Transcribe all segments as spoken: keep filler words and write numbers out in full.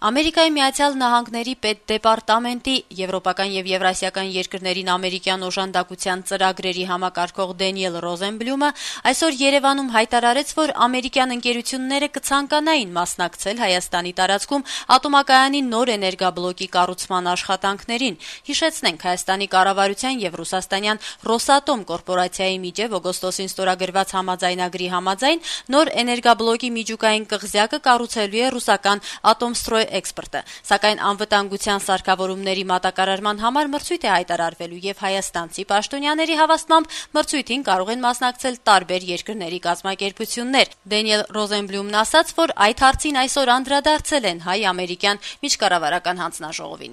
Ամերիկայի Միացյալ Նահանգների պետդեպարտամենտի եվրոպական եւ եվրասիական երկրներին ամերիկյան օժանդակության ծրագրերի համակարգող Դենիել Ռոզենբլյումը այսօր Երևանում հայտարարեց, որ ամերիկյան ընկերությունները կցանկանային մասնակցել Հայաստանի տարածքում ատոմակայանի նոր էներգաբլոկի կառուցման աշխատանքներին։ Հիշեցնենք, Հայաստանի կառավարության եւ ռուսաստանյան Ռոսատոմ կորպորացիայի միջև օգոստոսին ստորագրված համաձայնագրի համաձայն նոր էներգաբլոկի միջուկային կղզյակը կառուցելու է ռուսական Ատոմստրոյ էքսպորտը, սակայն անվտանգության սարքավորումների մատակարարման համար մրցույթ է հայտարարվելու եւ հայաստանցի պաշտոնյաների հավաստմամբ մրցույթին կարող են մասնակցել տարբեր երկրների կազմակերպություններ։ Դենիել Ռոզենբլյումն ասաց, որ այդ հարցին այսօր անդրադարձել են հայ-ամերիկյան միջկառավարական հանձնաժողովի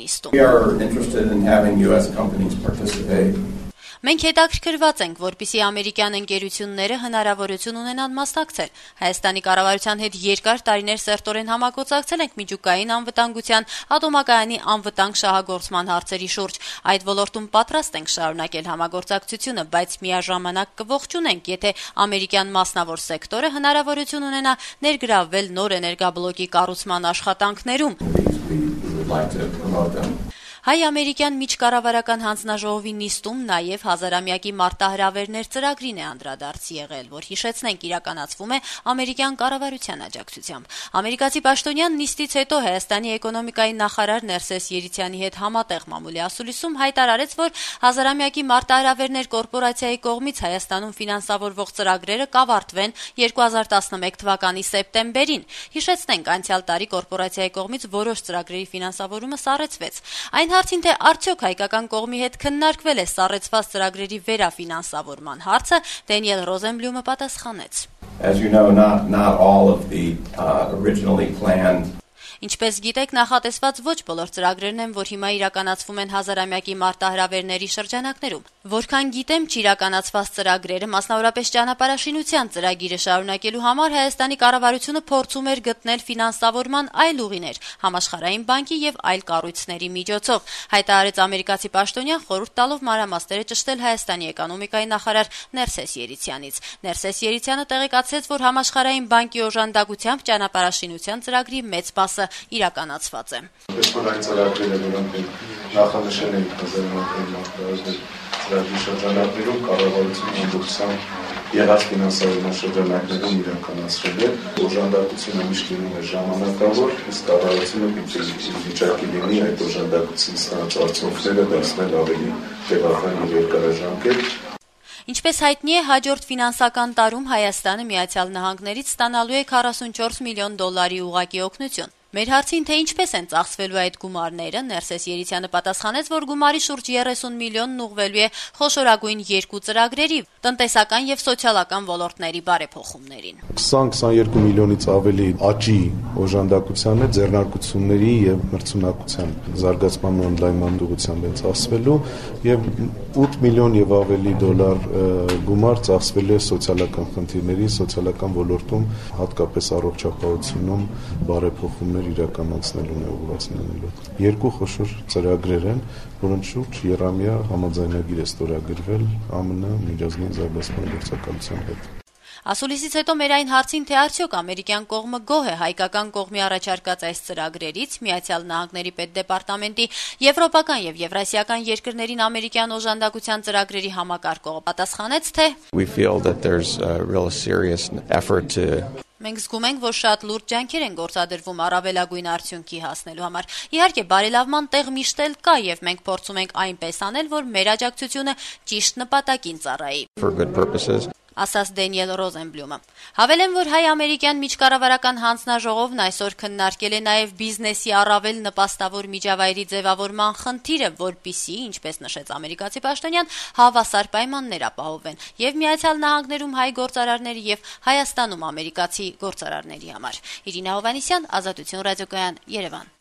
նիստում։ Մենք հետաքրքրված ենք, որպեսզի ամերիկյան ընկերությունները հնարավորություն ունենան մասնակցել։ Հայաստանի կառավարության հետ երկար տարիներ սերտորեն համագործակցել ենք միջուկային անվտանգության, ատոմակայանի անվտանգ շահագործման հարցերի շուրջ։ Այդ ոլորտում պատրաստ ենք շարունակել համագործակցությունը, բայց միաժամանակ կողջունենք, եթե ամերիկյան մասնավոր սեկտորը հնարավորություն ունենա ներգրավվել նոր էներգաբլոկի կառուցման աշխատանքներում։ Հայ-ամերիկյան միջկառավարական հանձնաժողովի նիստում նաև հազարամյակի մարտահրավերներ ծրագրին է անդրադարձ եղել, որ հիշեցնենք իրականացվում է ամերիկյան կառավարության աջակցությամբ։ Ամերիկացի պաշտոնյան նիստից հետո Հայաստանի էկոնոմիկայի նախարար Ներսես Երիցյանի հետ համատեղ մամուլի ասուլիսում հայտարարեց, որ հազարամյակի մարտահրավերներ կորպորացիայի կողմից Հայաստանում ֆինանսավորվող ծրագրերը կավարտվեն երկու հազար տասնմեկ թվականի սեպտեմբերին։ Հիշեցնենք, անցյալ տարի կորպորացիայի կողմից որոշ ծրագրերի ֆինանսավորումը սառեցվեց։ Այն հարցին, թե արդյոք հայկական կողմի հետ քննարկվել է սառեցված ծրագրերի վերաֆինանսավորման հարցը, Դենիել Ռոզենբլյումը պատասխանեց. As you know, not, not all of the uh, originally planned Ինչպես գիտեք, նախատեսված ոչ բոլոր ծրագրերն են, որ հիմա իրականացվում են հազարամյակի մարտահրավերների շրջանակներում։ Որքան գիտեմ, չիրականացված ծրագրերը, մասնավորապես ճանապարհաշինության ծրագիրը շարունակելու համար Հայաստանի կառավարությունը փորձում էր գտնել ֆինանսավորման այլ ուղիներ, համաշխարհային բանկի եւ այլ կառույցների միջոցով, հայտարարեց ամերիկացի պաշտոնյան, խորհուրդ տալով մանրամասները ճշտել Հայաստանի էկոնոմիկայի նախարար Ներսես Երիցյանից։ Ներսես Երիցյանը տեղեկացրեց, որ համաշխարհային բանկի օժանդակությամբ ճանապարհաշինության ծրագրի մեծ մասը իրականացված է։ Այսօր այն ծրագրերը, որոնք նախանշել են հազարամյակի ծրագրի շրջանակներում, կառավարությունը ամբողջությամբ եղած ֆինանսավորման շրջանակներում իրականացրել է։ Օժանդակությունը միշտ լինում է ժամանակավոր, իսկ կառավարությունը պիտի վիճակի լինի այդ օժանդակություն ստանած արդյունքները դարձնել ավելի տևական եւ երկարաժամկետ։ Ինչպես հայտնի է, հաջորդ ֆինանսական տարում Հայաստանը Միացյալ Նահանգներից ստանալու է քառասունչորս միլիոն դոլարի ուղղակի օգնություն։ Մեր հարցին, թե ինչպես են ծախսվելու այդ գումարները, Ներսես Երիցյանը պատասխանեց, որ գումարի շուրջ երեսուն միլիոնն ուղղվելու է խոշորագույն երկու ծրագրերի՝ տնտեսական եւ սոցիալական ոլորտների բարեփոխումներին։ քսան քսաներկու միլիոնից ավելի աճի օժանդակության է ձեռնարկությունների եւ մրցունակության զարգացման օնլայն ուղղությամբ է ծախսվելու եւ ութ միլիոն եւ ավելի դոլար գումար ծախսվելու է սոցիալական խնդիրների, սոցիալական ոլորտում, հատկապես առողջապահությունում բարեփոխումներ իրականացնելուն է ուղղվածնելու։ Երկու խոշոր ծրագրեր են, որոնց շուրջ եռամյա համաձայնագիր է ստորագրվել ԱՄՆ միջազգային զարգացման գործակալության հետ։ Ասուլիսից հետո մեր այն հարցին, թե արդյոք ամերիկյան կողմը գոհ է հայկական կողմի առաջարկած այս ծրագրերից, Միացյալ Նահանգների պետդեպարտամենտի եվրոպական եւ եվրասիական երկրներին ամերիկյան օժանդակության ծրագրերի համակարգողը պատասխանեց, թե We feel that there's a real serious effort to Մենք զգում ենք, որ շատ լուրջ ջանքեր են գործադրվում առավելագույն արդյունքի հասնելու համար։ Իհարկե, բարելավման տեղ միշտ էլ կա եւ մենք փորձում ենք այնպես անել, որ մեր աջակցությունը ճիշտ նպատակին ծառայի։ for good purposes. Ասաց Դենիել Ռոզենբլյումը։ Հավելեմ, որ հայ-ամերիկյան միջկառավարական հանձնաժողովն այսօր քննարկել է նաև բիզնեսի առավել նպաստավոր միջավայրի ձևավորման խնդիրը, որպիսի, ինչպես նշեց ամերիկացի պաշտոնյան, հավասար պայմաններ ապահովեն եւ Միացյալ Նահանգներում հայ գործարարների եւ Հայաստանում ամերիկացի գործարարների համար։ Իրինա Հովհաննիսյան, Ազատություն ռադիոկայան, Երևան։